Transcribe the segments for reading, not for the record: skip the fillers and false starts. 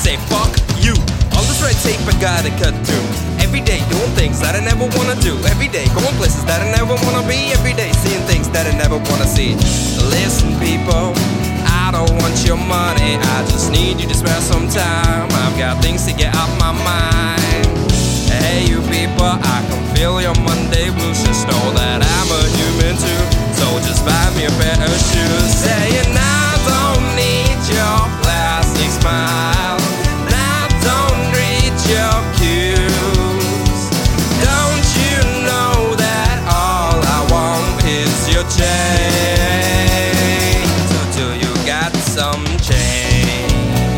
say fuck you. All this red tape I gotta cut through. Every day doing things that I never wanna do. Every day going places that I never wanna be. Every day seeing things that I never wanna see. Listen people, I don't want your money, I just need you to spare some time. I've got things to get off my mind. Hey you people, I can feel your Monday blues. Just know that I'm a human too. So just buy me a pair of shoes. Saying I don't need your plastic smile, and I don't read your cues. Don't you know that all I want is your change? So do you got some change?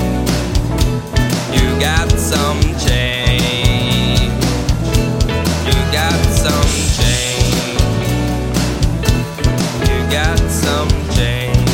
You got some change. You got some change. You got some change.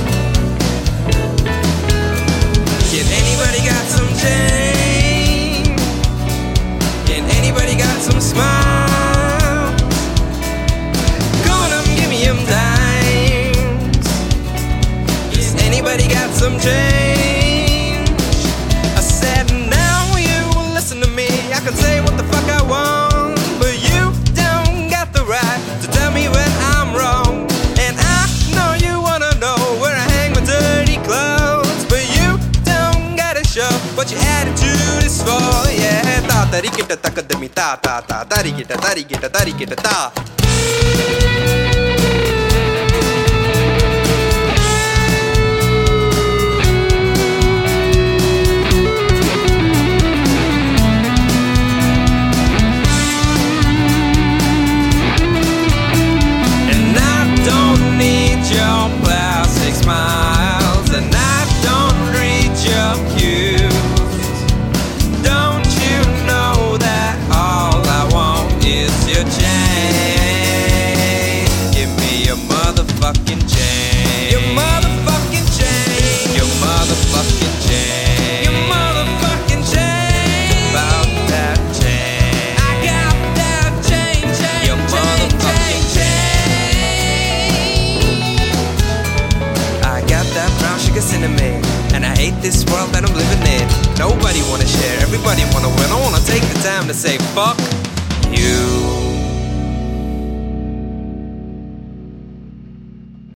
Can anybody got some change? Can anybody got some smiles? Go on up, give me them dimes. Does anybody got some change? I said now you will listen to me. I can say what the fuck I want, but you don't got the right to tell me when I'm wrong. And I know you wanna know where I hang my dirty clothes, but you don't gotta show what your attitude is for. Yeah, ta tarikita takadami ta ta ta tarikita tarikita tarikita ta. And I don't need your plastic smiles, and I don't read your cues. Don't you know that all I want is your chain? Give me your motherfucking chain. Your motherfucking chain. Your motherfucking chain. Your motherfucking chain. It's about that chain. I got that chain, chain. Your motherfucking chain. I got that brown sugar cinnamon, and I hate this world that I'm living in. Nobody wanna share, everybody wanna win. I wanna take the time to say fuck you.